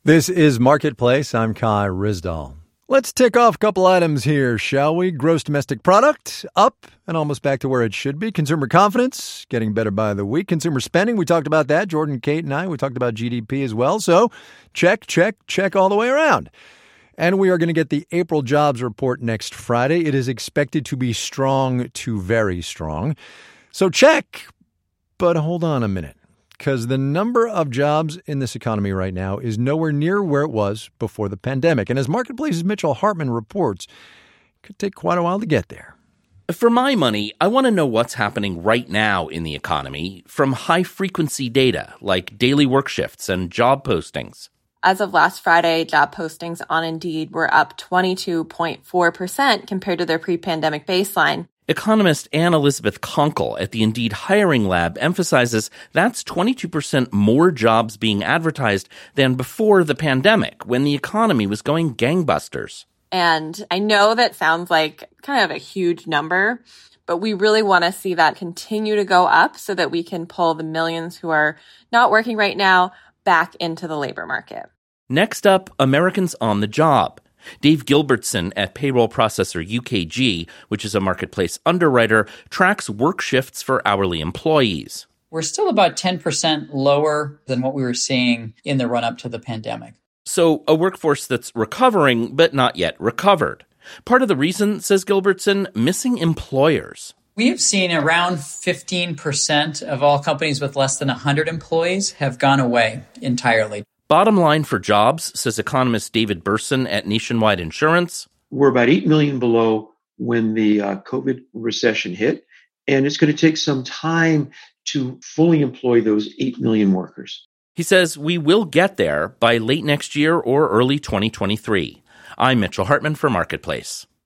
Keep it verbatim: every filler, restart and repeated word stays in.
This is Marketplace. I'm Kai Ryssdal. Let's tick off a couple items here, shall we? Gross domestic product up and almost back to where it should be. Consumer confidence getting better by the week. Consumer spending, we talked about that. Jordan, Kate, and I, we talked about G D P as well. So check, check, check all the way around. And we are going to get the April jobs report next Friday. It is expected to be strong to very strong. So check, but hold on a minute. Because the number of jobs in this economy right now is nowhere near where it was before the pandemic. And as Marketplace's Mitchell Hartman reports, it could take quite a while to get there. For my money, I want to know what's happening right now in the economy from high-frequency data like daily work shifts and job postings. As of last Friday, job postings on Indeed were up twenty-two point four percent compared to their pre-pandemic baseline. Economist Anne Elizabeth Conkle at the Indeed Hiring Lab emphasizes that's twenty-two percent more jobs being advertised than before the pandemic, when the economy was going gangbusters. And I know that sounds like kind of a huge number, but we really want to see that continue to go up so that we can pull the millions who are not working right now back into the labor market. Next up, Americans on the job. Dave Gilbertson at Payroll Processor U K G, which is a marketplace underwriter, tracks work shifts for hourly employees. We're still about ten percent lower than what we were seeing in the run-up to the pandemic. So a workforce that's recovering, but not yet recovered. Part of the reason, says Gilbertson, missing employers. We have seen around fifteen percent of all companies with less than one hundred employees have gone away entirely. Bottom line for jobs, says economist David Burson at Nationwide Insurance. We're about eight million below when the uh, COVID recession hit, and it's going to take some time to fully employ those eight million workers. He says we will get there by late next year or early twenty twenty-three. I'm Mitchell Hartman for Marketplace.